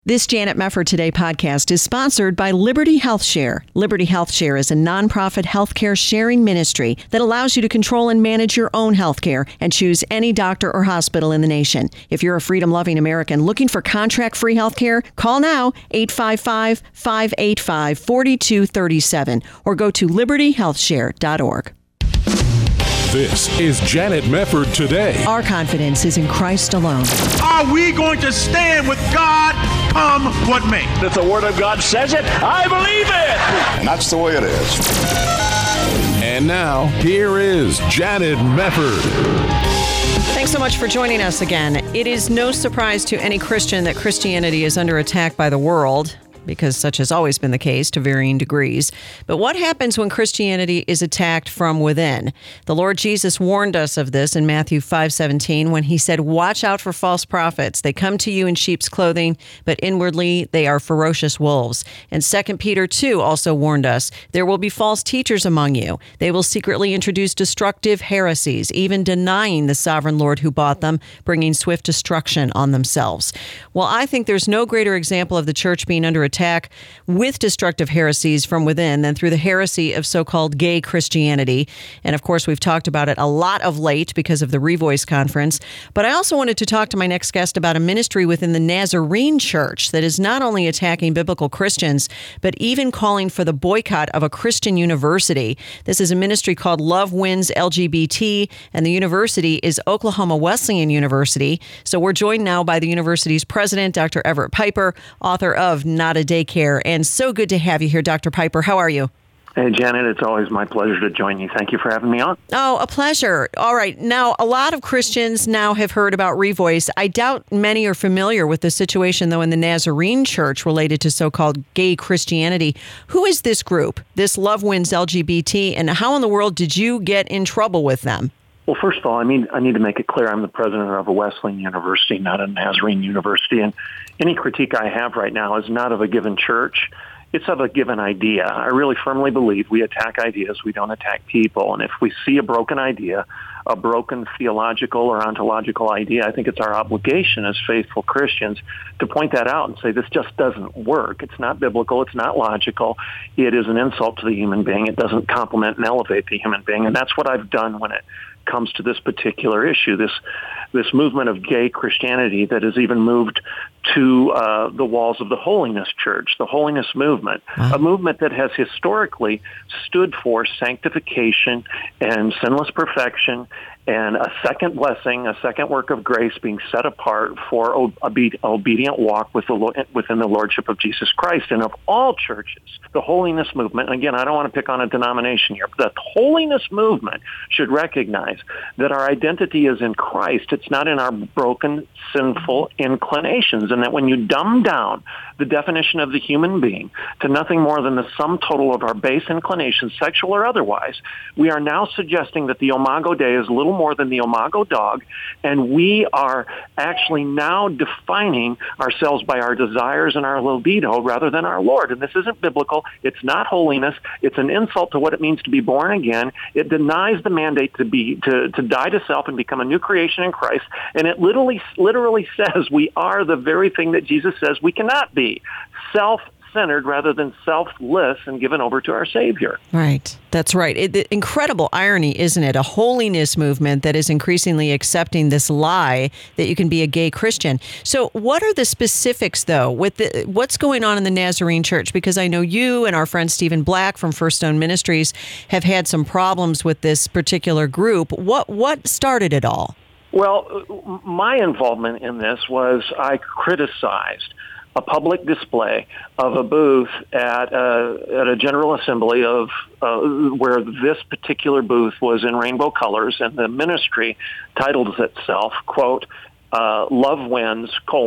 This Janet Mefford Today podcast is sponsored by Liberty Health Share. Liberty Health Share is a nonprofit healthcare sharing ministry that allows you to control and manage your own healthcare and choose any doctor or hospital in the nation. If you're a freedom-loving American looking for contract-free healthcare, call now 855-585-4237 or go to libertyhealthshare.org. This is Janet Mefford Today. Our confidence is in Christ alone. Are we going to stand with God come what may? If the Word of God says it, I believe it. And that's the way it is. And now, here is Janet Mefford. Thanks so much for joining us again. It is no surprise to any Christian that Christianity is under attack by the world, because such has always been the case to varying degrees. But what happens when Christianity is attacked from within? The Lord Jesus warned us of this in Matthew 5:17 when he said, "Watch out for false prophets. They come to you in sheep's clothing, but inwardly they are ferocious wolves." And 2 Peter 2 also warned us, "There will be false teachers among you. They will secretly introduce destructive heresies, even denying the sovereign Lord who bought them, bringing swift destruction on themselves." Well, I think there's no greater example of the church being under attack with destructive heresies from within than through the heresy of so-called gay Christianity. And of course, we've talked about it a lot of late because of the Revoice conference. But I also wanted to talk to my next guest about a ministry within the Nazarene Church that is not only attacking biblical Christians, but even calling for the boycott of a Christian university. This is a ministry called Love Wins LGBT, and the university is Oklahoma Wesleyan University. So we're joined now by the university's president, Dr. Everett Piper, author of Not a Daycare. And so good to have you here, Dr. Piper. How are you? Hey, Janet, it's always my pleasure to join you. Thank you for having me on. Oh, a pleasure. All right. Now, a lot of Christians now have heard about Revoice. I doubt many are familiar with the situation, though, in the Nazarene Church related to so-called gay Christianity. Who is this group, this Love Wins LGBT, and how in the world did you get in trouble with them? Well, first of all, I need to make it clear I'm the president of a Wesleyan university, not a Nazarene university. And any critique I have right now is not of a given church. It's of a given idea. I really firmly believe we attack ideas. We don't attack people. And if we see a broken idea, a broken theological or ontological idea, I think it's our obligation as faithful Christians to point that out and say, this just doesn't work. It's not biblical. It's not logical. It is an insult to the human being. It doesn't complement and elevate the human being. And that's what I've done when it comes to this particular issue, this movement of gay Christianity that has even moved to the walls of the Holiness Church, the Holiness Movement, a movement that has historically stood for sanctification and sinless perfection and a second blessing, a second work of grace being set apart for obedient walk within the Lordship of Jesus Christ. And of all churches, the Holiness Movement, and again, I don't want to pick on a denomination here, but the Holiness Movement should recognize that our identity is in Christ. It's not in our broken, sinful inclinations, and that when you dumb down the definition of the human being to nothing more than the sum total of our base inclinations, sexual or otherwise, we are now suggesting that the Imago Dei is little more than the Imago dog, and we are actually now defining ourselves by our desires and our libido rather than our Lord. And this isn't biblical. It's not holiness. It's an insult to what it means to be born again. It denies the mandate to die to self and become a new creation in Christ. And it literally says we are the very thing that Jesus says we cannot be: self-centered rather than selfless and given over to our Savior. Right. That's right. Incredible irony, isn't it? A holiness movement that is increasingly accepting this lie that you can be a gay Christian. So what are the specifics, though, with what's going on in the Nazarene Church? Because I know you and our friend Stephen Black from First Stone Ministries have had some problems with this particular group. What started it all? Well, my involvement in this was I criticized a public display of a booth at a General Assembly of where this particular booth was in rainbow colors, and the ministry titled itself, quote, Love Wins,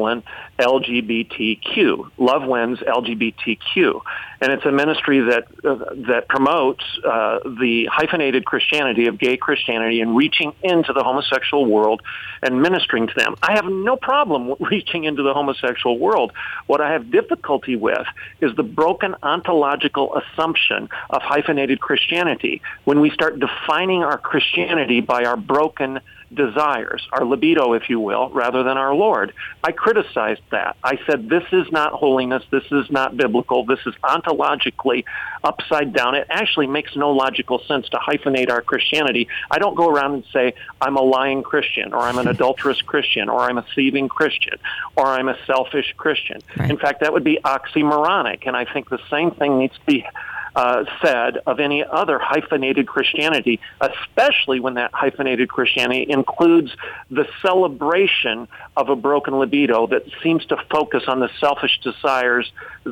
LGBTQ. Love Wins, LGBTQ. And it's a ministry that promotes the hyphenated Christianity of gay Christianity and reaching into the homosexual world and ministering to them. I have no problem with reaching into the homosexual world. What I have difficulty with is the broken ontological assumption of hyphenated Christianity when we start defining our Christianity by our broken desires, our libido, if you will, rather than our Lord. I criticized that. I said, this is not holiness. This is not biblical. This is ontologically upside down. It actually makes no logical sense to hyphenate our Christianity. I don't go around and say, I'm a lying Christian, or I'm an adulterous Christian, or I'm a thieving Christian, or I'm a selfish Christian. Right. In fact, that would be oxymoronic, and I think the same thing needs to be said of any other hyphenated Christianity, especially when that hyphenated Christianity includes the celebration of a broken libido that seems to focus on the selfish desires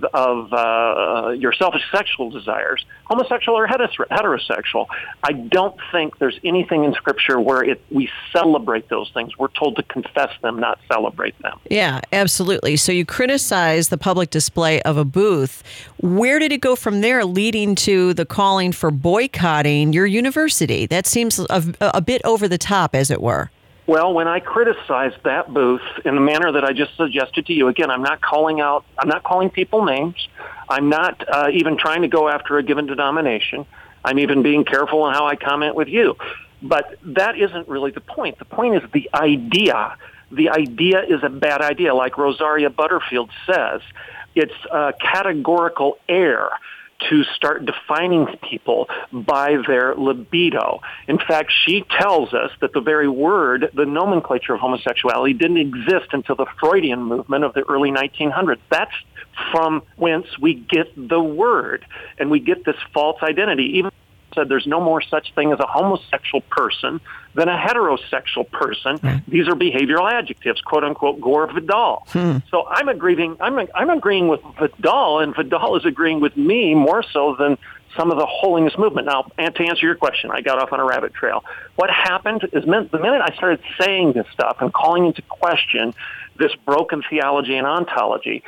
of your selfish sexual desires, homosexual or heterosexual. I don't think there's anything in Scripture where we celebrate those things. We're told to confess them, not celebrate them. Yeah, absolutely. So you criticize the public display of a booth. Where did it go from there, leading to the calling for boycotting your university? That seems a bit over the top, as it were. Well, when I criticized that booth in the manner that I just suggested to you, again, I'm not calling people names. I'm not even trying to go after a given denomination. I'm even being careful in how I comment with you. But that isn't really the point. The point is the idea. The idea is a bad idea. Like Rosaria Butterfield says, it's a categorical error to start defining people by their libido. In fact, she tells us that the very word, the nomenclature of homosexuality, didn't exist until the Freudian movement of the early 1900s. That's from whence we get the word, and we get this false identity. Even said there's no more such thing as a homosexual person than a heterosexual person. These are behavioral adjectives, quote unquote, Gore Vidal. So I'm agreeing with Vidal, and Vidal is agreeing with me more so than some of the holiness movement. Now, and to answer your question, I got off on a rabbit trail. What happened is the minute I started saying this stuff and calling into question this broken theology and ontology,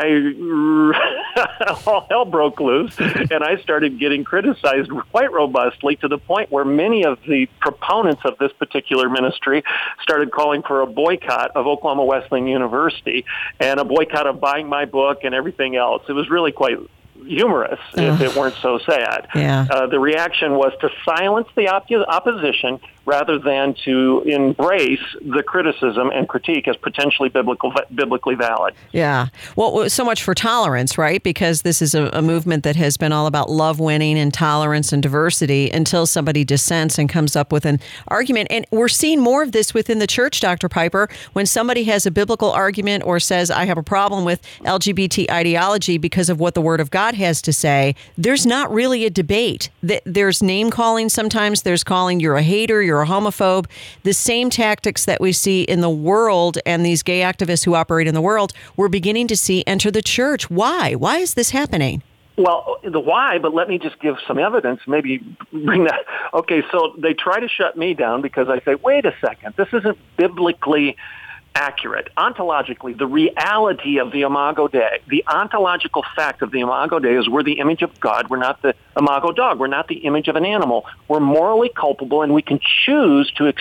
all hell broke loose, and I started getting criticized quite robustly to the point where many of the proponents of this particular ministry started calling for a boycott of Oklahoma Wesleyan University and a boycott of buying my book and everything else. It was really quite humorous if it weren't so sad. Yeah. The reaction was to silence the opposition rather than to embrace the criticism and critique as potentially biblically valid. Yeah. Well, so much for tolerance, right? Because this is a movement that has been all about love winning and tolerance and diversity until somebody dissents and comes up with an argument. And we're seeing more of this within the church, Dr. Piper. When somebody has a biblical argument or says, I have a problem with LGBT ideology because of what the Word of God has to say, there's not really a debate. There's name calling sometimes. There's calling you're a hater, you're a homophobe. The same tactics that we see in the world and these gay activists who operate in the world, we're beginning to see enter the church. Why? Why is this happening? Well, the why, but let me just give some evidence, maybe bring that. Okay, so they try to shut me down because I say, wait a second, this isn't biblically accurate. Ontologically, the reality of the Imago Dei, the ontological fact of the Imago Dei is we're the image of God. We're not the Imago dog. We're not the image of an animal. We're morally culpable, and we can choose to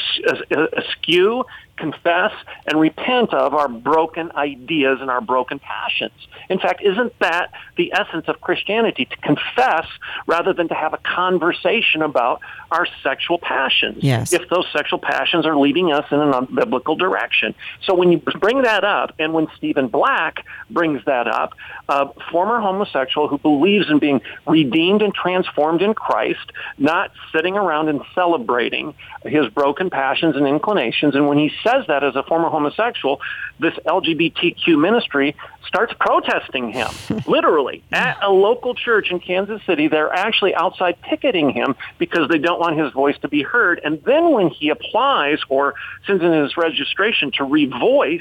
eschew, confess, and repent of our broken ideas and our broken passions. In fact, isn't that the essence of Christianity, to confess rather than to have a conversation about our sexual passions, yes, if those sexual passions are leading us in an unbiblical direction? So when you bring that up, and when Stephen Black brings that up, a former homosexual who believes in being redeemed and transformed in Christ, not sitting around and celebrating his broken passions and inclinations, and when he says that as a former homosexual, this LGBTQ ministry starts protesting him, literally. At a local church in Kansas City, they're actually outside picketing him because they don't want his voice to be heard. And then when he applies or sends in his registration to Revoice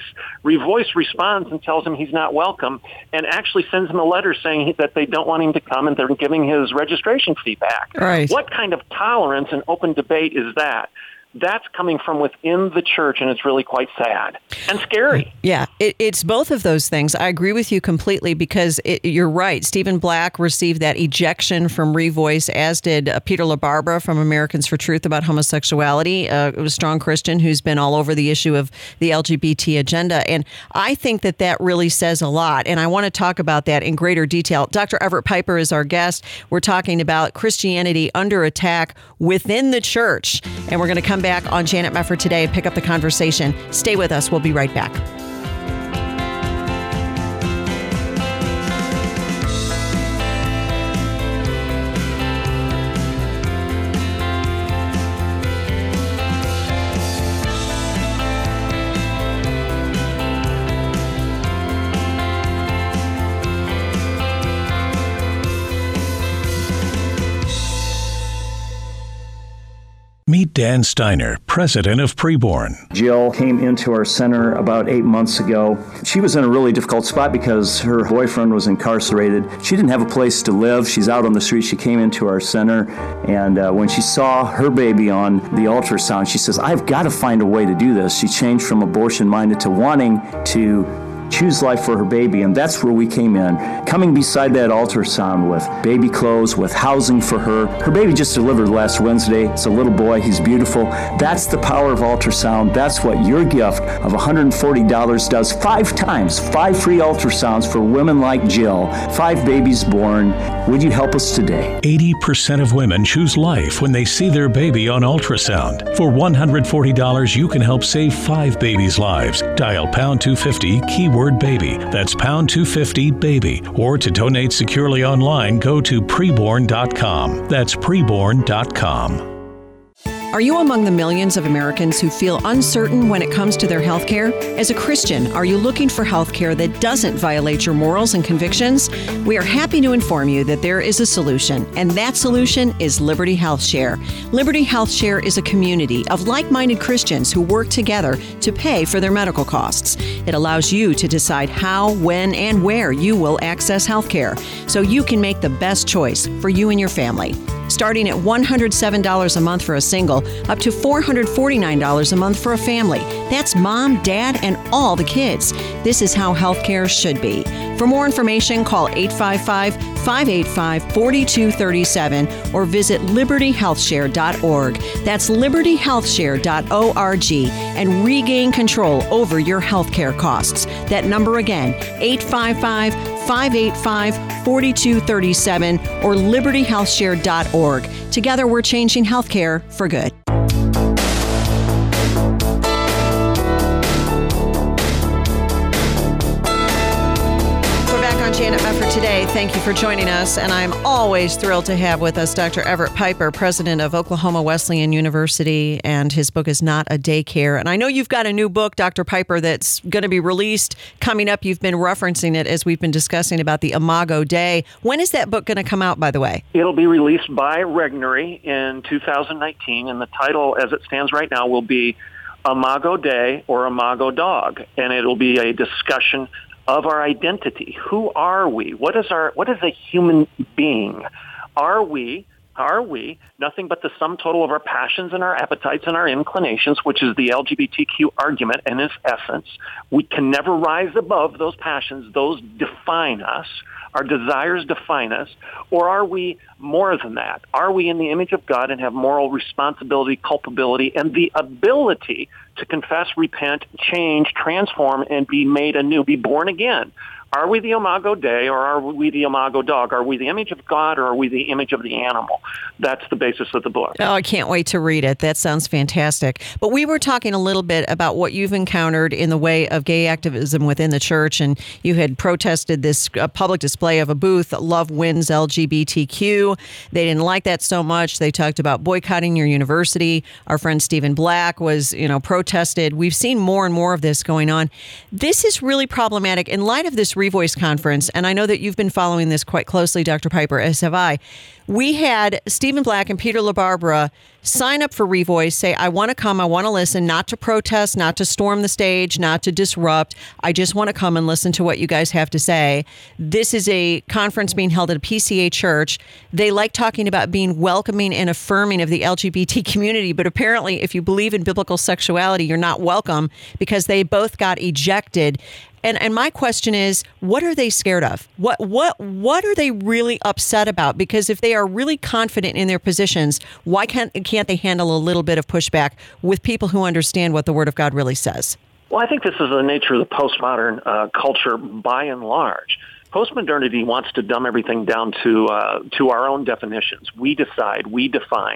responds and tells him he's not welcome, and actually sends him a letter saying that they don't want him to come and they're giving his registration fee back. Right. What kind of tolerance and open debate is that? That's coming from within the church, and it's really quite sad and scary. Yeah, it's both of those things. I agree with you completely because you're right. Stephen Black received that ejection from Revoice, as did Peter LaBarbera from Americans for Truth about homosexuality, a strong Christian who's been all over the issue of the LGBT agenda. And I think that really says a lot, and I want to talk about that in greater detail. Dr. Everett Piper is our guest. We're talking about Christianity under attack within the church, and we're going to come come back on Janet Mefford Today and pick up the conversation. Stay with us. We'll be right back. Meet Dan Steiner, president of Preborn. Jill came into our center about 8 months ago. She was in a really difficult spot because her boyfriend was incarcerated. She didn't have a place to live. She's out on the street. She came into our center, and when she saw her baby on the ultrasound, she says, I've got to find a way to do this. She changed from abortion-minded to wanting to choose life for her baby, and that's where we came in, coming beside that ultrasound with baby clothes, with housing for her. Her baby just delivered last Wednesday. It's a little boy. He's beautiful. That's the power of ultrasound. That's what your gift of $140 does 5 times. 5 free ultrasounds for women like Jill. 5 babies born. Would you help us today? 80% of women choose life when they see their baby on ultrasound. For $140, you can help save 5 babies' lives. Dial pound 250, keyword baby. That's pound 250 baby. Or to donate securely online, go to preborn.com. That's preborn.com. Are you among the millions of Americans who feel uncertain when it comes to their health care? As a Christian, are you looking for health care that doesn't violate your morals and convictions? We are happy to inform you that there is a solution, and that solution is Liberty Health Share. Liberty Health Share is a community of like-minded Christians who work together to pay for their medical costs. It allows you to decide how, when, and where you will access health care, so you can make the best choice for you and your family. Starting at $107 a month for a single, up to $449 a month for a family. That's mom, dad, and all the kids. This is how healthcare should be. For more information, call 855-585-4237 or visit libertyhealthshare.org. That's libertyhealthshare.org, and regain control over your healthcare costs. That number again, 855-585-4237 or libertyhealthshare.org. Together, we're changing healthcare for good. Janet Mefford Today. Thank you for joining us, and I'm always thrilled to have with us Dr. Everett Piper, president of Oklahoma Wesleyan University, and his book is Not a Daycare. And I know you've got a new book, Dr. Piper, that's going to be released coming up. You've been referencing it as we've been discussing about the Imago Dei. When is that book going to come out, by the way? It'll be released by Regnery in 2019, and the title, as it stands right now, will be Imago Dei or Imago Dog, and it'll be a discussion of our identity. Who are we? What is a human being? Are we nothing but the sum total of our passions and our appetites and our inclinations, which is the LGBTQ argument in its essence? We can never rise above those passions. Those define us. Our desires define us. Or are we more than that? Are we in the image of God and have moral responsibility, culpability, and the ability to confess, repent, change, transform, and be made anew, be born again? Are we the Imago Dei or are we the Imago Dog? Are we the image of God or are we the image of the animal? That's the basis of the book. Oh, I can't wait to read it. That sounds fantastic. But we were talking a little bit about what you've encountered in the way of gay activism within the church, and you had protested this public display of a booth, Love Wins LGBTQ. They didn't like that so much. They talked about boycotting your university. Our friend Stephen Black was, protested. We've seen more and more of this going on. This is really problematic in light of this Revoice conference, and I know that you've been following this quite closely, Dr. Piper, as have I. We had Stephen Black and Peter LaBarbera sign up for Revoice, say, I want to come, I want to listen, not to protest, not to storm the stage, not to disrupt. I just want to come and listen to what you guys have to say. This is a conference being held at a PCA church. They like talking about being welcoming and affirming of the LGBT community, but apparently if you believe in biblical sexuality, you're not welcome because they both got ejected. And my question is, what are they scared of? What are they really upset about? Because if they are really confident in their positions, why can't they handle a little bit of pushback with people who understand what the Word of God really says? Well, I think this is the nature of the postmodern culture by and large. Postmodernity wants to dumb everything down to our own definitions. We decide, we define.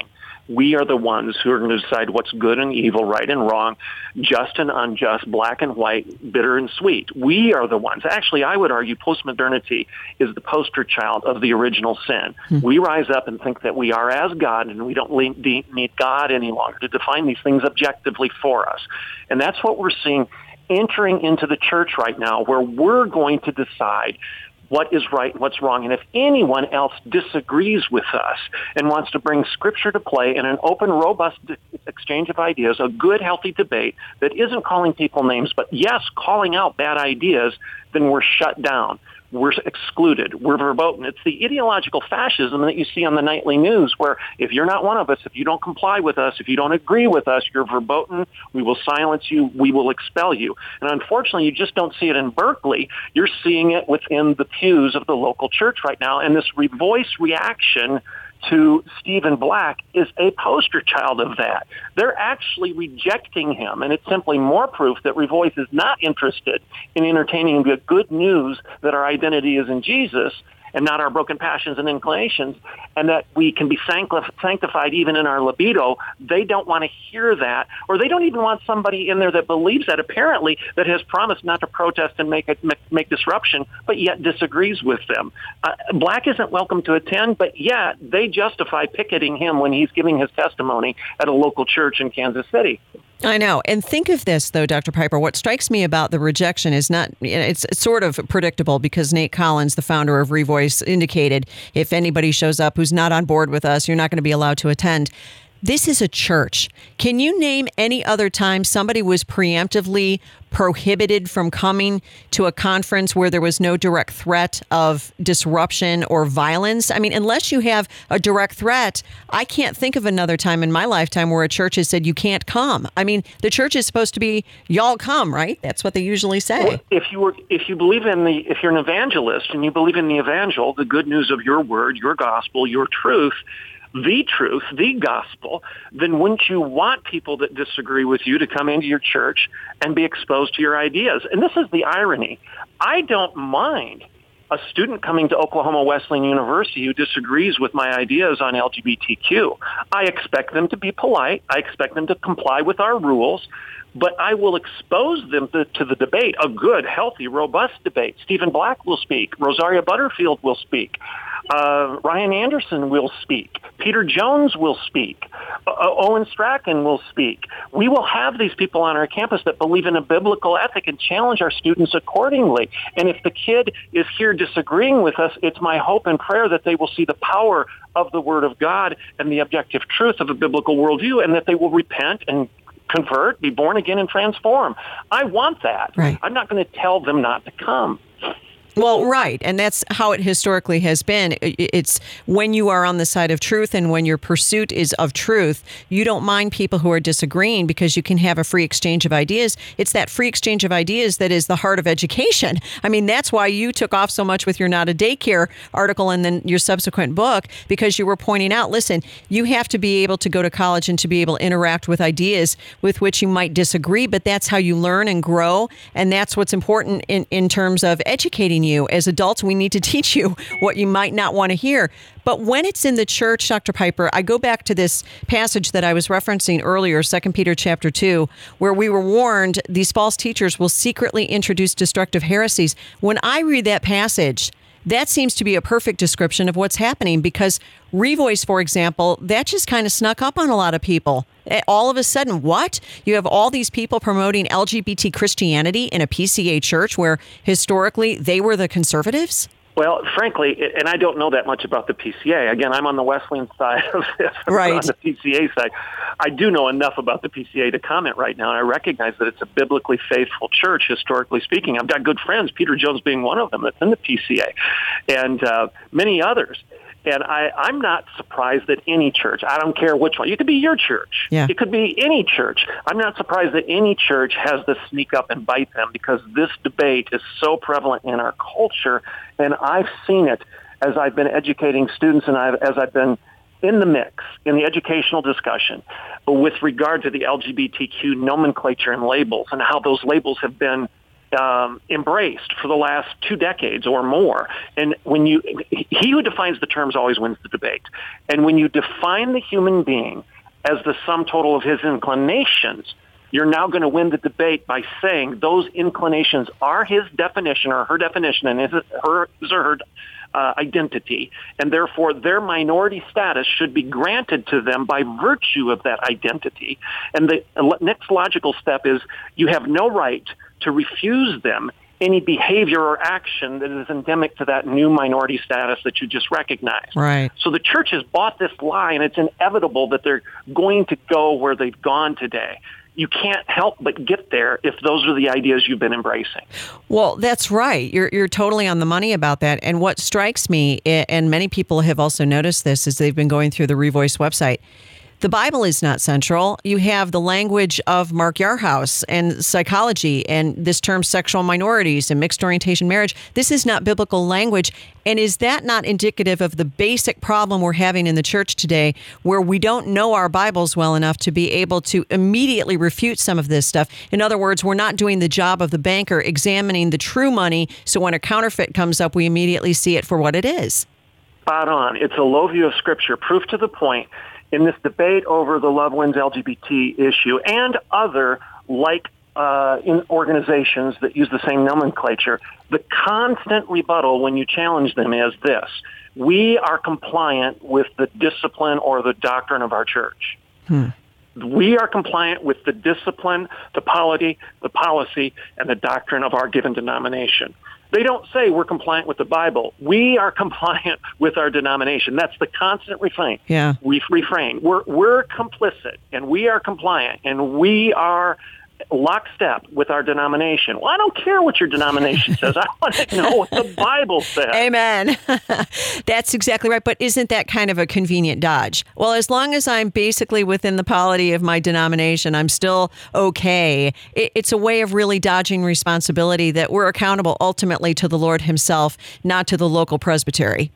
We are the ones who are going to decide what's good and evil, right and wrong, just and unjust, black and white, bitter and sweet. We are the ones. Actually, I would argue postmodernity is the poster child of the original sin. We rise up and think that we are as God, and we don't need God any longer to define these things objectively for us. And that's what we're seeing entering into the church right now, where we're going to decide what is right and what's wrong. And if anyone else disagrees with us and wants to bring Scripture to play in an open, robust exchange of ideas, a good, healthy debate that isn't calling people names, but yes, calling out bad ideas, then we're shut down. We're excluded. We're verboten. It's the ideological fascism that you see on the nightly news, where if you're not one of us, if you don't comply with us, if you don't agree with us, you're verboten. We will silence you. We will expel you. And unfortunately, you just don't see it in Berkeley. You're seeing it within the pews of the local church right now. And this voice reaction to Stephen Black is a poster child of that. They're actually rejecting him, and it's simply more proof that Revoice is not interested in entertaining the good news that our identity is in Jesus and not our broken passions and inclinations, and that we can be sanctified even in our libido. They don't want to hear that, or they don't even want somebody in there that believes that, apparently, that has promised not to protest and make disruption, but yet disagrees with them. Black isn't welcome to attend, but yet they justify picketing him when he's giving his testimony at a local church in Kansas City. I know. And think of this, though, Dr. Piper. What strikes me about the rejection is it's sort of predictable, because Nate Collins, the founder of Revoice, indicated if anybody shows up who's not on board with us, you're not going to be allowed to attend. This is a church. Can you name any other time somebody was preemptively prohibited from coming to a conference where there was no direct threat of disruption or violence? I mean, unless you have a direct threat, I can't think of another time in my lifetime where a church has said you can't come. I mean, the church is supposed to be, y'all come, right? That's what they usually say. Well, if you're an evangelist and you believe in the evangel, the good news of your word, your gospel, your truth, the gospel, then wouldn't you want people that disagree with you to come into your church and be exposed to your ideas? And this is the irony. I don't mind a student coming to Oklahoma Wesleyan University who disagrees with my ideas on LGBTQ. I expect them to be polite. I expect them to comply with our rules. But I will expose them to the debate, a good, healthy, robust debate. Stephen Black will speak. Rosaria Butterfield will speak. Ryan Anderson will speak. Peter Jones will speak. Owen Strachan will speak. We will have these people on our campus that believe in a biblical ethic and challenge our students accordingly. And if the kid is here disagreeing with us, it's my hope and prayer that they will see the power of the Word of God and the objective truth of a biblical worldview, and that they will repent and convert, be born again, and transform. I want that. Right. I'm not going to tell them not to come. Well, right. And that's how it historically has been. It's when you are on the side of truth and when your pursuit is of truth, you don't mind people who are disagreeing, because you can have a free exchange of ideas. It's that free exchange of ideas that is the heart of education. I mean, that's why you took off so much with your Not a Daycare article and then your subsequent book, because you were pointing out, listen, you have to be able to go to college and to be able to interact with ideas with which you might disagree, but that's how you learn and grow. And that's what's important in terms of educating you. As adults, we need to teach you what you might not want to hear. But when it's in the church, Dr. Piper, I go back to this passage that I was referencing earlier, 2 Peter chapter 2, where we were warned these false teachers will secretly introduce destructive heresies. When I read that passage, that seems to be a perfect description of what's happening, because Revoice, for example, that just kind of snuck up on a lot of people. All of a sudden, what? You have all these people promoting LGBT Christianity in a PCA church where historically they were the conservatives? Well, frankly, and I don't know that much about the PCA. Again, I'm on the Wesleyan side of this. Right. On the PCA side. I do know enough about the PCA to comment right now, and I recognize that it's a biblically faithful church, historically speaking. I've got good friends, Peter Jones being one of them, that's in the PCA, and many others. And I'm not surprised that any church, I don't care which one, it could be your church. Yeah. It could be any church. I'm not surprised that any church has to sneak up and bite them, because this debate is so prevalent in our culture. And I've seen it as I've been educating students and as I've been in the mix, in the educational discussion, with regard to the LGBTQ nomenclature and labels, and how those labels have been embraced for the last 2 decades or more. And he who defines the terms always wins the debate. And when you define the human being as the sum total of his inclinations, you're now going to win the debate by saying those inclinations are his definition or her definition and his or her identity, and therefore their minority status should be granted to them by virtue of that identity. And the next logical step is you have no right to refuse them any behavior or action that is endemic to that new minority status that you just recognized. Right. So the church has bought this lie, and it's inevitable that they're going to go where they've gone today. You can't help but get there if those are the ideas you've been embracing. Well, that's right. You're totally on the money about that. And what strikes me, and many people have also noticed this as they've been going through the Revoice website, the Bible is not central. You have the language of Mark Yarhouse and psychology and this term sexual minorities and mixed orientation marriage. This is not biblical language. And is that not indicative of the basic problem we're having in the church today, where we don't know our Bibles well enough to be able to immediately refute some of this stuff? In other words, we're not doing the job of the banker examining the true money, so when a counterfeit comes up, we immediately see it for what it is. Spot on. It's a low view of Scripture, proof to the point. In this debate over the Love Wins LGBT issue and other like in organizations that use the same nomenclature, the constant rebuttal when you challenge them is this: we are compliant with the discipline or the doctrine of our church. We are compliant with the discipline, the polity, the policy, and the doctrine of our given denomination. They don't say we're compliant with the Bible. We are compliant with our denomination. That's the constant refrain. Yeah. Refrain. We're complicit, and we are compliant, and we are lockstep with our denomination. Well, I don't care what your denomination says. I want to know what the Bible says. Amen. That's exactly right. But isn't that kind of a convenient dodge? Well, as long as I'm basically within the polity of my denomination, I'm still okay. It's a way of really dodging responsibility that we're accountable ultimately to the Lord himself, not to the local presbytery.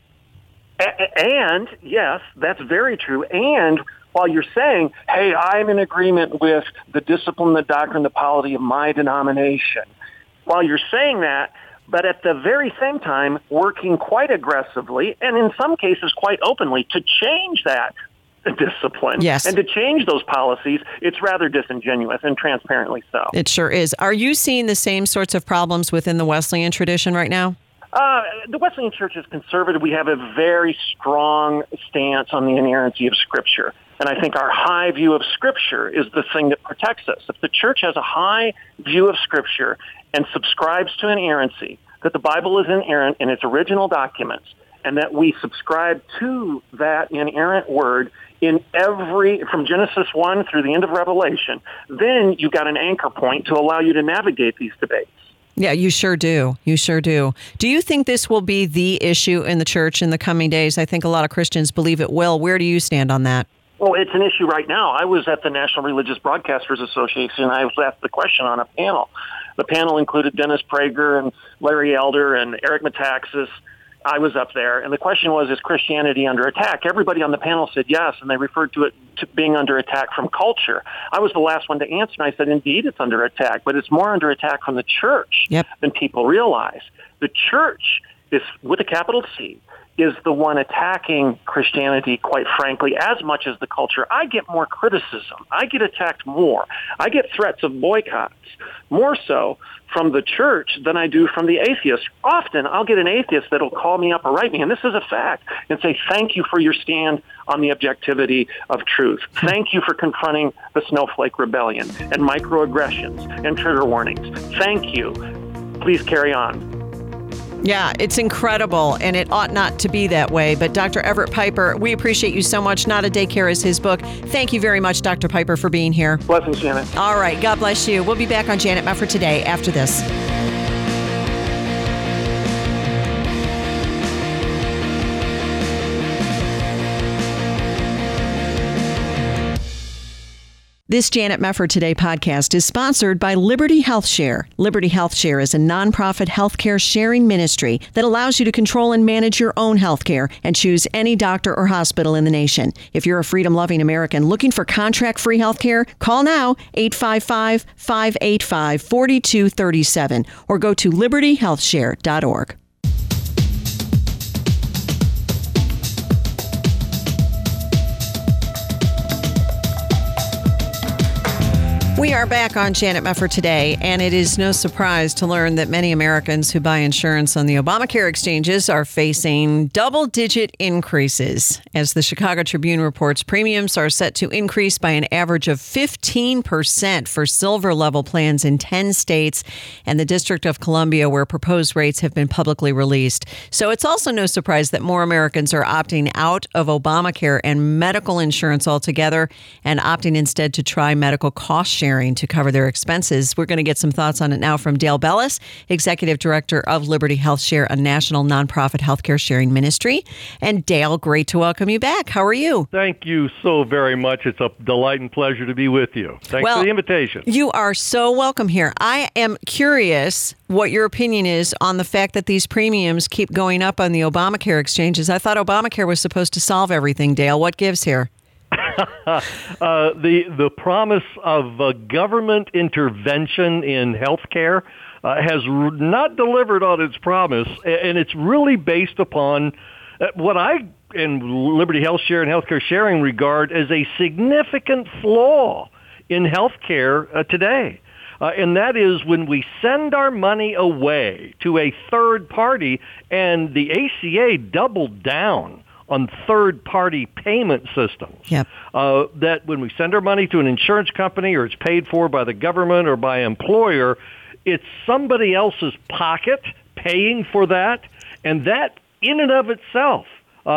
And yes, that's very true. And while you're saying, hey, I'm in agreement with the discipline, the doctrine, the polity of my denomination, while you're saying that, but at the very same time working quite aggressively and in some cases quite openly to change that discipline and to change those policies, it's rather disingenuous and transparently so. It sure is. Are you seeing the same sorts of problems within the Wesleyan tradition right now? The Wesleyan Church is conservative. We have a very strong stance on the inerrancy of Scripture. And I think our high view of Scripture is the thing that protects us. If the church has a high view of Scripture and subscribes to inerrancy, that the Bible is inerrant in its original documents, and that we subscribe to that inerrant word in from Genesis 1 through the end of Revelation, then you've got an anchor point to allow you to navigate these debates. Yeah, you sure do. You sure do. Do you think this will be the issue in the church in the coming days? I think a lot of Christians believe it will. Where do you stand on that? Well, it's an issue right now. I was at the National Religious Broadcasters Association, and I was asked the question on a panel. The panel included Dennis Prager and Larry Elder and Eric Metaxas. I was up there, and the question was, is Christianity under attack? Everybody on the panel said yes, and they referred to it to being under attack from culture. I was the last one to answer, and I said, indeed, it's under attack, but it's more under attack from the church than people realize. The church is, with a capital C, is the one attacking Christianity, quite frankly, as much as the culture. I get more criticism. I get attacked more. I get threats of boycotts, more so from the church than I do from the atheist. Often I'll get an atheist that'll call me up or write me, and this is a fact, and say, thank you for your stand on the objectivity of truth. Thank you for confronting the snowflake rebellion and microaggressions and trigger warnings. Thank you. Please carry on. Yeah, it's incredible, and it ought not to be that way. But Dr. Everett Piper, we appreciate you so much. Not a Daycare is his book. Thank you very much, Dr. Piper, for being here. Blessings, Janet. All right, God bless you. We'll be back on Janet Mefford Today after this. This Janet Mefford Today podcast is sponsored by Liberty Health Share. Liberty Health Share is a nonprofit healthcare sharing ministry that allows you to control and manage your own healthcare and choose any doctor or hospital in the nation. If you're a freedom-loving American looking for contract-free healthcare, call now 855-585-4237 or go to libertyhealthshare.org. are back on Janet Mefford today, and it is no surprise to learn that many Americans who buy insurance on the Obamacare exchanges are facing double-digit increases. As the Chicago Tribune reports, premiums are set to increase by an average of 15% for silver-level plans in 10 states and the District of Columbia, where proposed rates have been publicly released. So it's also no surprise that more Americans are opting out of Obamacare and medical insurance altogether and opting instead to try medical cost sharing to cover their expenses. We're going to get some thoughts on it now from Dale Bellis, Executive Director of Liberty Health Share, a national nonprofit healthcare sharing ministry. And Dale, great to welcome you back. How are you? Thank you so very much. It's a delight and pleasure to be with you. Thanks for the invitation. You are so welcome here. I am curious what your opinion is on the fact that these premiums keep going up on the Obamacare exchanges. I thought Obamacare was supposed to solve everything, Dale. What gives here? The promise of government intervention in healthcare has not delivered on its promise, and it's really based upon what I and Liberty Health Share and healthcare sharing regard as a significant flaw in healthcare today. And that is when we send our money away to a third party, and the ACA doubled down on third-party payment systems. Yep. That when we send our money to an insurance company or it's paid for by the government or by employer, it's somebody else's pocket paying for that, and that in and of itself,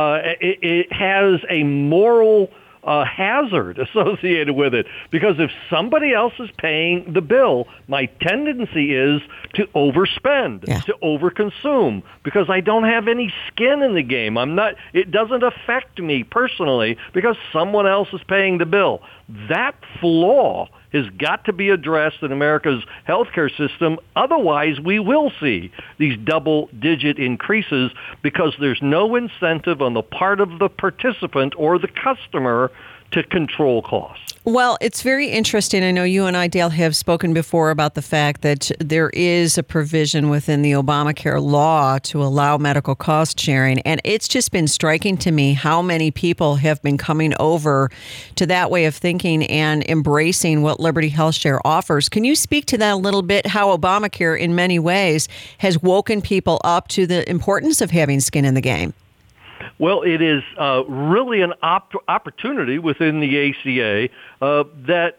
it has a moral hazard associated with it, because if somebody else is paying the bill, my tendency is to overspend, to overconsume, because I don't have any skin in the game. It doesn't affect me personally because someone else is paying the bill. That flaw has got to be addressed in America's healthcare system. Otherwise, we will see these double-digit increases because there's no incentive on the part of the participant or the customer to control costs. Well, it's very interesting. I know you and I, Dale, have spoken before about the fact that there is a provision within the Obamacare law to allow medical cost sharing. And it's just been striking to me how many people have been coming over to that way of thinking and embracing what Liberty Health Share offers. Can you speak to that a little bit, how Obamacare in many ways has woken people up to the importance of having skin in the game? Well, it is really an opportunity within the ACA that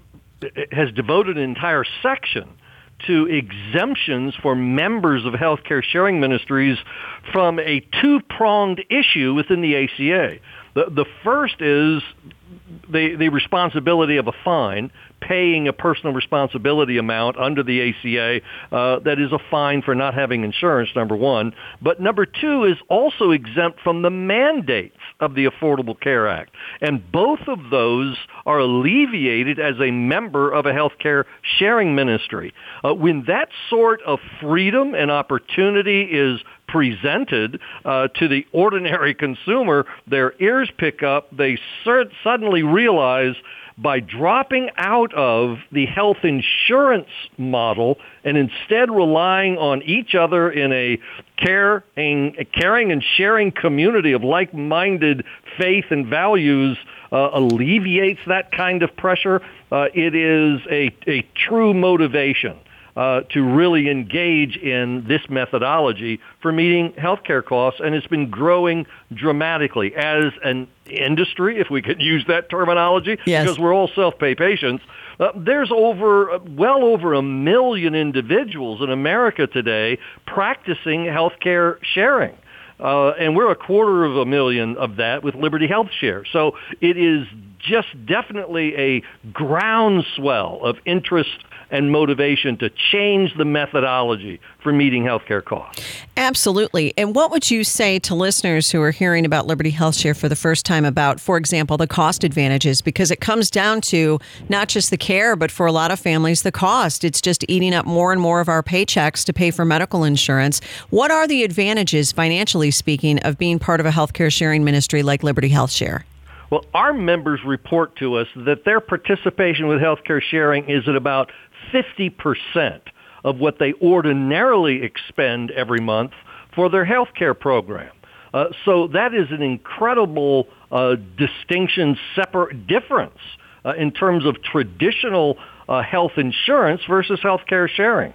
has devoted an entire section to exemptions for members of healthcare sharing ministries from a two-pronged issue within the ACA. The first is the responsibility of a fine, paying a personal responsibility amount under the ACA that is a fine for not having insurance, number one. But number two is also exempt from the mandates of the Affordable Care Act. And both of those are alleviated as a member of a healthcare sharing ministry. When that sort of freedom and opportunity is presented to the ordinary consumer, their ears pick up. They suddenly realize by dropping out of the health insurance model and instead relying on each other in a caring and sharing community of like-minded faith and values alleviates that kind of pressure. It is a true motivation to really engage in this methodology for meeting healthcare costs, and it's been growing dramatically as an industry, if we could use that terminology, because we're all self-pay patients. There's well over 1 million individuals in America today practicing healthcare sharing. And we're 250,000 of that with Liberty Health Share. So it is just definitely a groundswell of interest and motivation to change the methodology for meeting healthcare costs. Absolutely. And what would you say to listeners who are hearing about Liberty Health Share for the first time about, for example, the cost advantages? Because it comes down to not just the care, but for a lot of families, the cost. It's just eating up more and more of our paychecks to pay for medical insurance. What are the advantages, financially speaking, of being part of a healthcare sharing ministry like Liberty Health Share? Well, our members report to us that their participation with healthcare sharing is at about 50% of what they ordinarily expend every month for their health care program. So that is an incredible difference in terms of traditional health insurance versus healthcare sharing.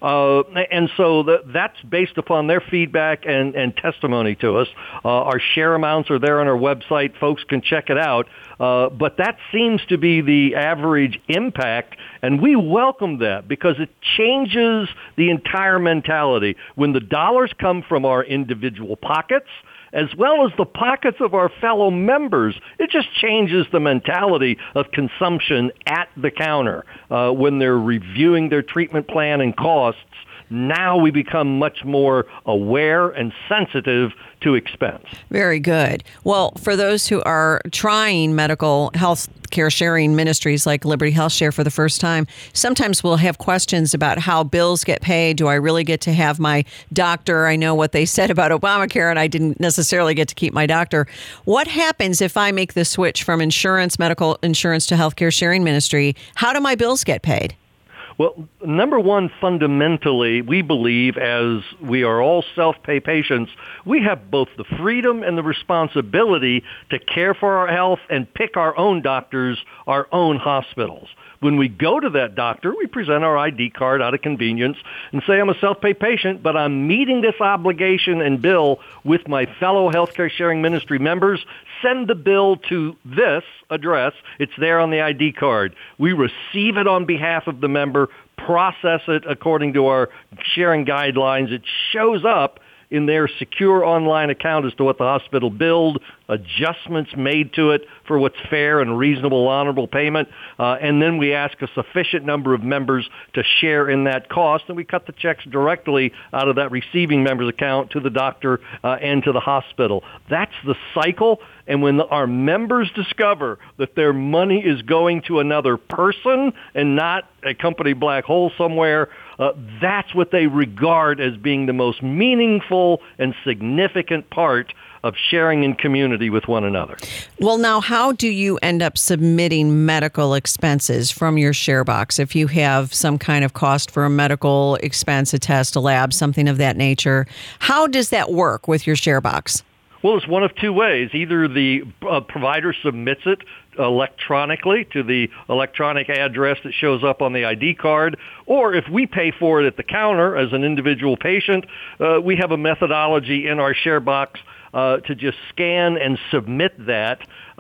And so that's based upon their feedback and testimony to us. Our share amounts are there on our website. Folks can check it out. But that seems to be the average impact, and we welcome that because it changes the entire mentality. When the dollars come from our individual pockets, as well as the pockets of our fellow members, it just changes the mentality of consumption at the counter. When they're reviewing their treatment plan and costs, now we become much more aware and sensitive to expense. Very good. Well, for those who are trying medical health care sharing ministries like Liberty Health Share for the first time, sometimes we'll have questions about how bills get paid. Do I really get to have my doctor? I know what they said about Obamacare, and I didn't necessarily get to keep my doctor. What happens if I make the switch from medical insurance to health care sharing ministry? How do my bills get paid? Well, number one, fundamentally, we believe as we are all self-pay patients, we have both the freedom and the responsibility to care for our health and pick our own doctors, our own hospitals. When we go to that doctor, we present our ID card out of convenience and say, I'm a self-pay patient, but I'm meeting this obligation and bill with my fellow healthcare sharing ministry members. Send the bill to this address. It's there on the ID card. We receive it on behalf of the member, process it according to our sharing guidelines. It shows up in their secure online account as to what the hospital billed, adjustments made to it for what's fair and reasonable, honorable payment, and then we ask a sufficient number of members to share in that cost, and we cut the checks directly out of that receiving member's account to the doctor and to the hospital. That's the cycle, and when our members discover that their money is going to another person and not a company black hole somewhere, that's what they regard as being the most meaningful and significant part of sharing in community with one another. Well, now, how do you end up submitting medical expenses from your share box? If you have some kind of cost for a medical expense, a test, a lab, something of that nature, how does that work with your share box? Well, it's one of two ways. Either the provider submits it electronically to the electronic address that shows up on the ID card, or if we pay for it at the counter as an individual patient, we have a methodology in our share box to just scan and submit that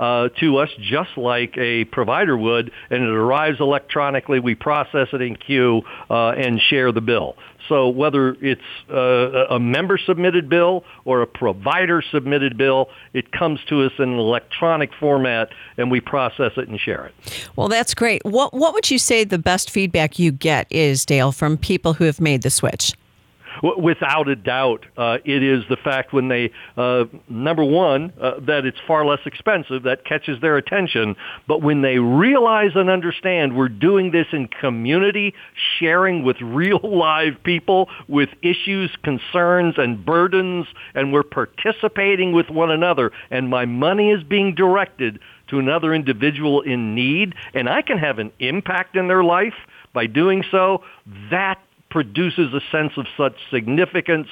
to us just like a provider would, and it arrives electronically. We process it in queue and share the bill. So whether it's a member-submitted bill or a provider-submitted bill, it comes to us in an electronic format, and we process it and share it. Well, that's great. What would you say the best feedback you get is, Dale, from people who have made the switch? Without a doubt, it is the fact when they, number one, that it's far less expensive, that catches their attention. But when they realize and understand we're doing this in community, sharing with real live people with issues, concerns, and burdens, and we're participating with one another, and my money is being directed to another individual in need, and I can have an impact in their life by doing so, that produces a sense of such significance,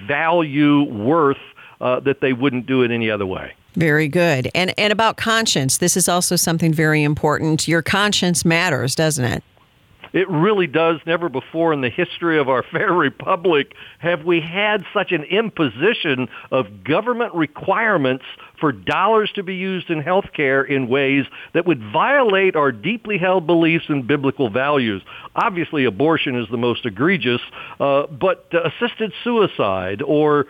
value, worth, that they wouldn't do it any other way. Very good. And about conscience, this is also something very important. Your conscience matters, doesn't it? It really does. Never before in the history of our fair republic have we had such an imposition of government requirements for dollars to be used in health care in ways that would violate our deeply held beliefs and biblical values. Obviously, abortion is the most egregious, but assisted suicide or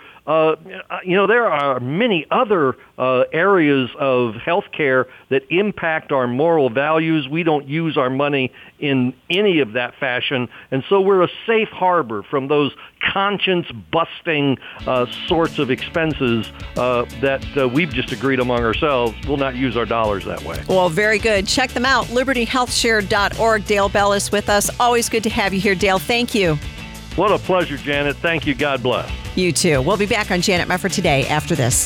there are many other areas of health care that impact our moral values. We don't use our money in any of that fashion, and so we're a safe harbor from those conscience-busting sorts of expenses that we've just agreed among ourselves. We'll not use our dollars that way. Well, very good. Check them out, libertyhealthshare.org. Dale Bellis with us. Always good to have you here, Dale. Thank you. What a pleasure, Janet. Thank you. God bless. You too. We'll be back on Janet Mefford Today after this.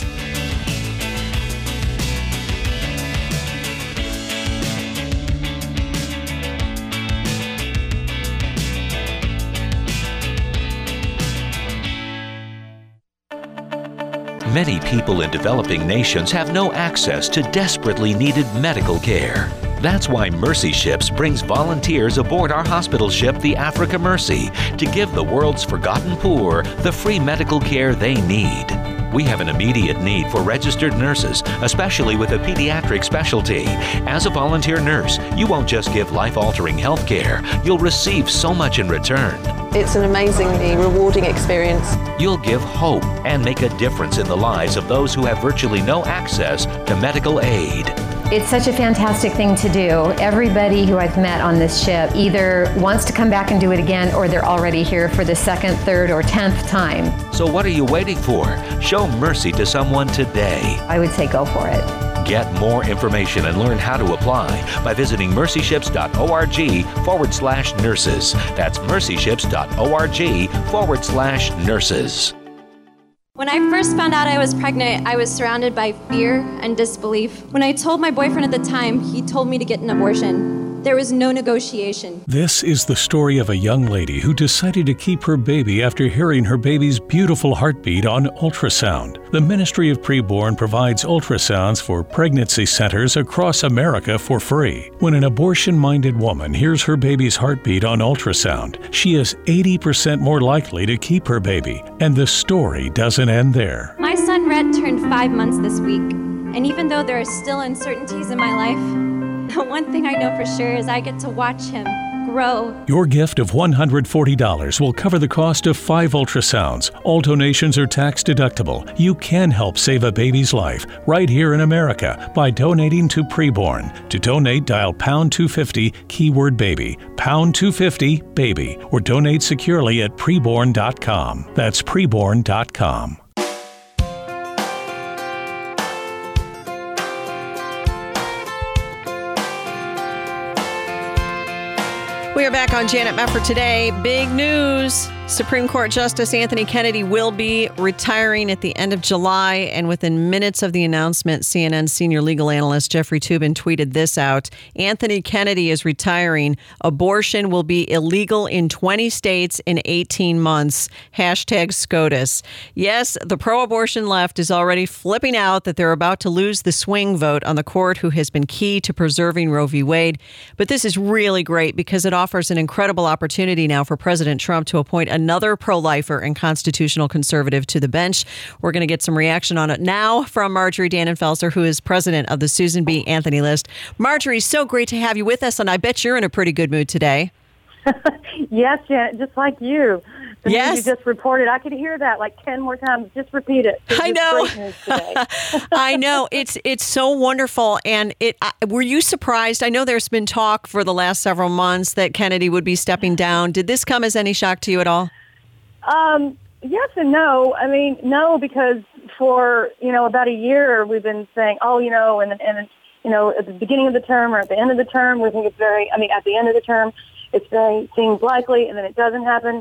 Many people in developing nations have no access to desperately needed medical care. That's why Mercy Ships brings volunteers aboard our hospital ship, the Africa Mercy, to give the world's forgotten poor the free medical care they need. We have an immediate need for registered nurses, especially with a pediatric specialty. As a volunteer nurse, you won't just give life-altering health care, you'll receive so much in return. It's an amazingly rewarding experience. You'll give hope and make a difference in the lives of those who have virtually no access to medical aid. It's such a fantastic thing to do. Everybody who I've met on this ship either wants to come back and do it again, or they're already here for the 2nd, 3rd, or 10th time. So what are you waiting for? Show mercy to someone today. I would say go for it. Get more information and learn how to apply by visiting mercyships.org/nurses. That's mercyships.org/nurses. When I first found out I was pregnant, I was surrounded by fear and disbelief. When I told my boyfriend at the time, he told me to get an abortion. There was no negotiation. This is the story of a young lady who decided to keep her baby after hearing her baby's beautiful heartbeat on ultrasound. The Ministry of Preborn provides ultrasounds for pregnancy centers across America for free. When an abortion-minded woman hears her baby's heartbeat on ultrasound, she is 80% more likely to keep her baby. And the story doesn't end there. My son Rhett turned 5 months this week, and even though there are still uncertainties in my life, the one thing I know for sure is I get to watch him grow. Your gift of $140 will cover the cost of 5 ultrasounds. All donations are tax deductible. You can help save a baby's life right here in America by donating to Preborn. To donate, dial pound 250 keyword baby, pound 250 baby, or donate securely at preborn.com. That's preborn.com. We are back on Janet Mefford today. Big news. Supreme Court Justice Anthony Kennedy will be retiring at the end of July. And within minutes of the announcement, CNN senior legal analyst Jeffrey Toobin tweeted this out. Anthony Kennedy is retiring. Abortion will be illegal in 20 states in 18 months. Hashtag SCOTUS. Yes, the pro-abortion left is already flipping out that they're about to lose the swing vote on the court who has been key to preserving Roe v. Wade. But this is really great because it offers an incredible opportunity now for President Trump to appoint another pro-lifer and constitutional conservative to the bench. We're going to get some reaction on it now from Marjorie Dannenfelser, who is president of the Susan B. Anthony List. Marjorie, so great to have you with us, and I bet you're in a pretty good mood today. Yes, Janet, just like you. The yes. news you just reported. I could hear that like 10 more times. Just repeat it. I know. I know. It's so wonderful. And were you surprised? I know there's been talk for the last several months that Kennedy would be stepping down. Did this come as any shock to you at all? Yes and no. I mean, no, because for, about a year we've been saying, and at the beginning of the term or at the end of the term, we think at the end of the term, it's very seems likely, and then it doesn't happen.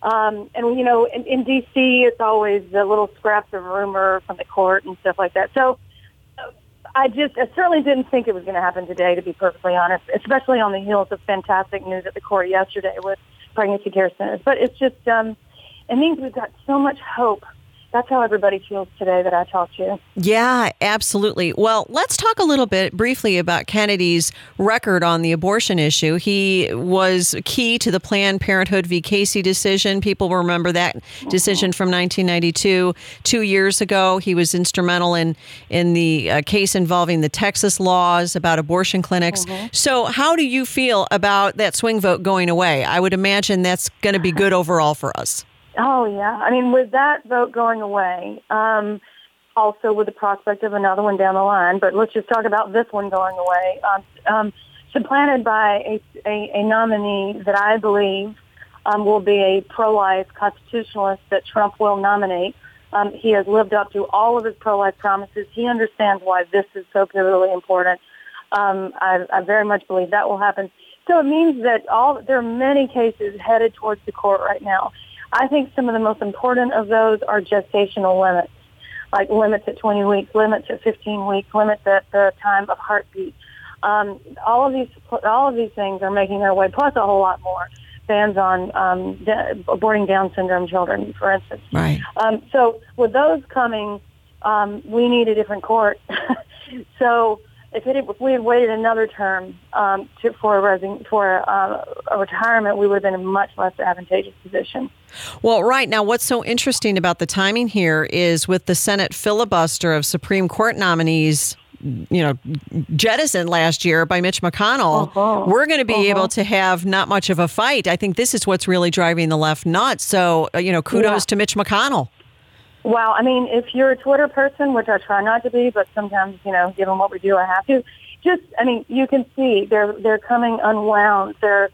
In D.C., it's always the little scraps of rumor from the court and stuff like that. So I certainly didn't think it was going to happen today, to be perfectly honest, especially on the heels of fantastic news at the court yesterday with pregnancy care centers. But it's just, it means we've got so much hope. That's how everybody feels today that I talked to. Yeah, absolutely. Well, let's talk a little bit briefly about Kennedy's record on the abortion issue. He was key to the Planned Parenthood v. Casey decision. People remember that decision from 1992. 2 years ago, he was instrumental in the case involving the Texas laws about abortion clinics. Mm-hmm. So how do you feel about that swing vote going away? I would imagine that's going to be good overall for us. Oh, yeah. I mean, with that vote going away, also with the prospect of another one down the line, but let's just talk about this one going away, supplanted by a nominee that I believe will be a pro-life constitutionalist that Trump will nominate. He has lived up to all of his pro-life promises. He understands why this is so pivotally important. I very much believe that will happen. So it means that there are many cases headed towards the court right now. I think some of the most important of those are gestational limits, like limits at 20 weeks, limits at 15 weeks, limits at the time of heartbeat. All of these things are making their way, plus a whole lot more. Bans on aborting Down syndrome children, for instance. Right. So with those coming, we need a different court. So if we had waited another term for a retirement, we would have been in a much less advantageous position. Well, right now, what's so interesting about the timing here is with the Senate filibuster of Supreme Court nominees, jettisoned last year by Mitch McConnell, we're going to be able to have not much of a fight. I think this is what's really driving the left nuts. So, kudos to Mitch McConnell. Well, I mean, if you're a Twitter person, which I try not to be, but sometimes, given what we do, I have to. You can see they're coming unwound. They're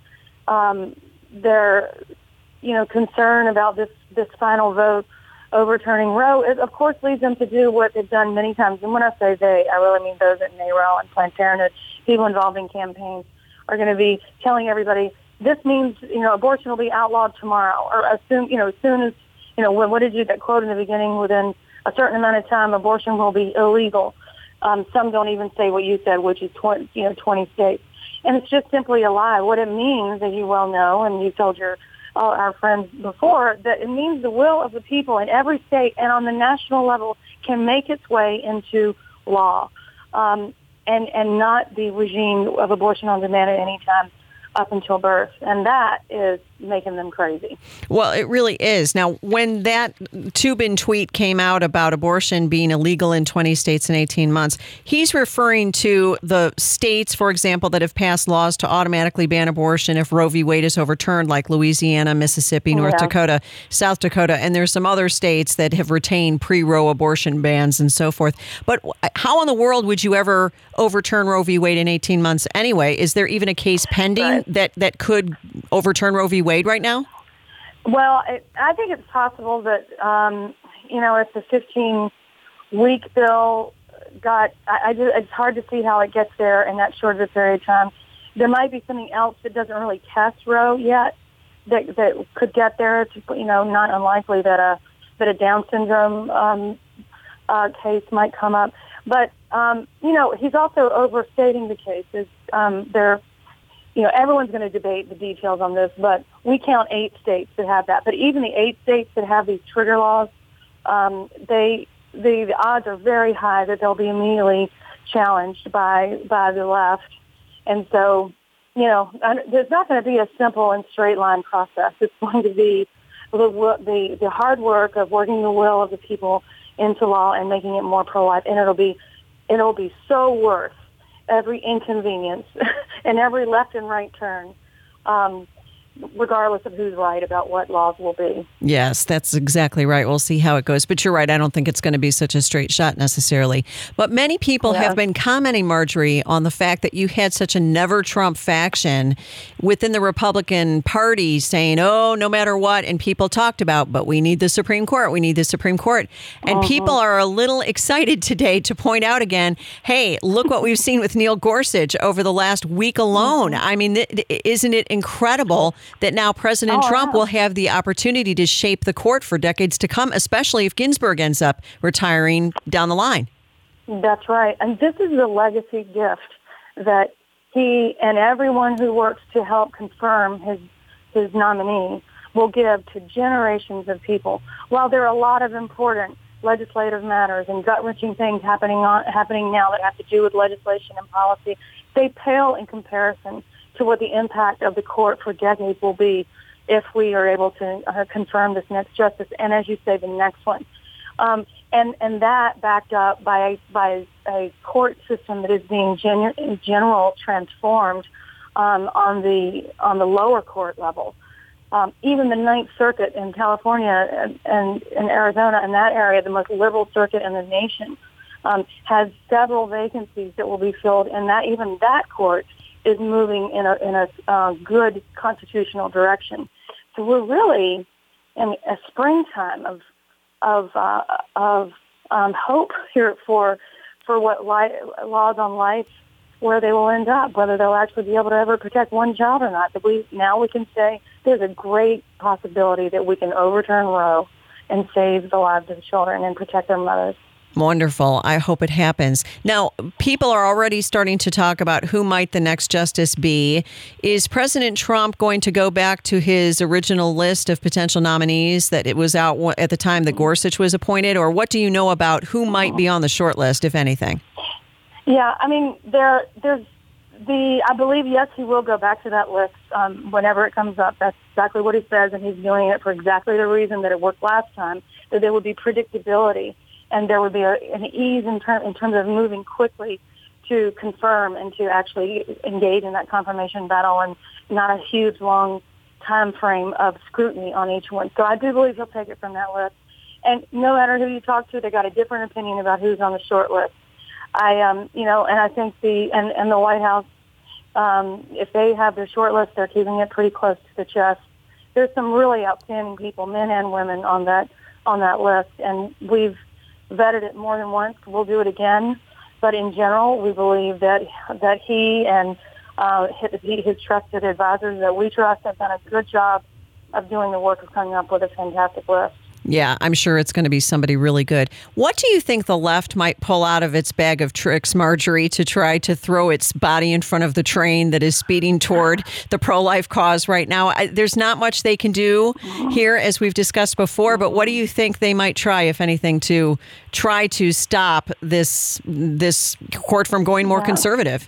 concerned about this final vote overturning Roe. It, of course, leads them to do what they've done many times. And when I say they, I really mean those at NARAL and Planned Parenthood, people involved in campaigns, are going to be telling everybody, this means, abortion will be outlawed tomorrow, or as soon as, what did you that quote in the beginning? Within a certain amount of time, abortion will be illegal. Some don't even say what you said, which is 20 states, and it's just simply a lie. What it means, as you well know, and you told our friends before, that it means the will of the people in every state and on the national level can make its way into law, and not the regime of abortion on demand at any time up until birth. And that is making them crazy. Well, it really is. Now, when that Tubin tweet came out about abortion being illegal in 20 states in 18 months, he's referring to the states, for example, that have passed laws to automatically ban abortion if Roe v. Wade is overturned, like Louisiana, Mississippi, North Dakota, South Dakota, and there's some other states that have retained pre-Roe abortion bans and so forth. But how in the world would you ever overturn Roe v. Wade in 18 months anyway? Is there even a case pending that could overturn Roe v. Wade right now? Well, I think it's possible that, if the 15-week bill it's hard to see how it gets there in that short of a period of time. There might be something else that doesn't really test Roe yet that could get there. It's, not unlikely that a Down syndrome case might come up. But, he's also overstating the cases. Everyone's going to debate the details on this, but we count 8 states that have that. But even the 8 states that have these trigger laws, the odds are very high that they'll be immediately challenged by the left. And so, there's not going to be a simple and straight line process. It's going to be the hard work of working the will of the people into law and making it more pro-life, and it'll be so worth every inconvenience and every left and right turn, regardless of who's right about what laws will be. Yes, that's exactly right. We'll see how it goes. But you're right. I don't think it's going to be such a straight shot necessarily. But many people have been commenting, Marjorie, on the fact that you had such a never Trump faction within the Republican Party saying, oh, no matter what. And people talked about, but we need the Supreme Court. We need the Supreme Court. And people are a little excited today to point out again, hey, look what we've seen with Neil Gorsuch over the last week alone. I mean, isn't it incredible that now President Trump will have the opportunity to shape the court for decades to come, especially if Ginsburg ends up retiring down the line? That's right. And this is the legacy gift that he and everyone who works to help confirm his nominee will give to generations of people. While there are a lot of important legislative matters and gut-wrenching things happening now that have to do with legislation and policy, they pale in comparison to what the impact of the court for decades will be if we are able to confirm this next justice, and as you say, the next one. And that backed up by a court system that is being in general transformed on the lower court level. Even the Ninth Circuit in California and in Arizona, in that area, the most liberal circuit in the nation, has several vacancies that will be filled, and even that court is moving in a good constitutional direction. So we're really in a springtime of hope here for what laws on life, where they will end up, whether they'll actually be able to ever protect one child or not. But now we can say there's a great possibility that we can overturn Roe and save the lives of children and protect their mothers. Wonderful. I hope it happens. Now, people are already starting to talk about who might the next justice be. Is President Trump going to go back to his original list of potential nominees that it was out at the time that Gorsuch was appointed? Or what do you know about who might be on the short list, if anything? Yeah, I mean, I believe, yes, he will go back to that list whenever it comes up. That's exactly what he says, and he's doing it for exactly the reason that it worked last time, that there would be predictability and there would be an ease in terms of moving quickly to confirm and to actually engage in that confirmation battle, and not a huge, long time frame of scrutiny on each one. So I do believe he'll take it from that list. And no matter who you talk to, they got a different opinion about who's on the short list. And I think the White House, if they have their short list, they're keeping it pretty close to the chest. There's some really outstanding people, men and women, on that list, and we've vetted it more than once. We'll do it again, but in general, we believe that he and his trusted advisors that we trust have done a good job of doing the work of coming up with a fantastic list. Yeah, I'm sure it's going to be somebody really good. What do you think the left might pull out of its bag of tricks, Marjorie, to try to throw its body in front of the train that is speeding toward the pro-life cause right now? There's not much they can do here, as we've discussed before, but what do you think they might try, if anything, to try to stop this court from going more conservative?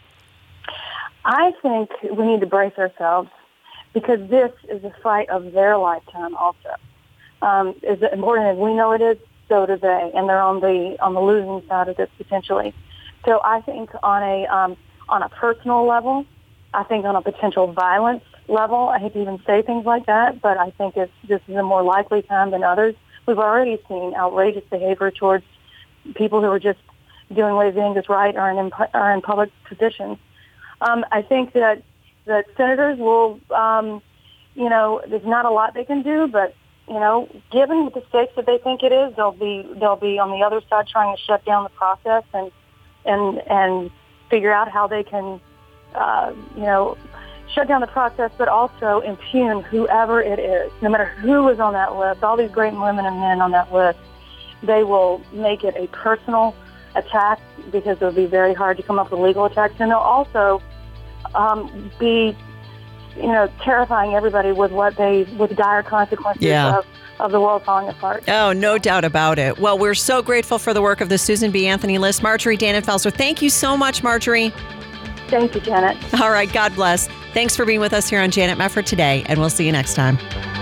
I think we need to brace ourselves, because this is a fight of their lifetime also. As important as we know it is, so do they, and they're on the losing side of this potentially. So I think on a personal level, I think on a potential violence level, I hate to even say things like that, but I think this is a more likely time than others. We've already seen outrageous behavior towards people who are just doing what is doing is right or in public positions. I think that senators will, there's not a lot they can do, but given the stakes that they think it is, they'll be on the other side trying to shut down the process and figure out how they can, shut down the process, but also impugn whoever it is, no matter who is on that list. All these great women and men on that list, they will make it a personal attack, because it'll be very hard to come up with legal attacks, and they'll also be terrifying everybody with dire consequences of the world falling apart. Oh, no doubt about it. Well, we're so grateful for the work of the Susan B. Anthony list. Marjorie Dannenfelser, thank you so much, Marjorie. Thank you, Janet. All right, God bless. Thanks for being with us here on Janet Mefford today, and we'll see you next time.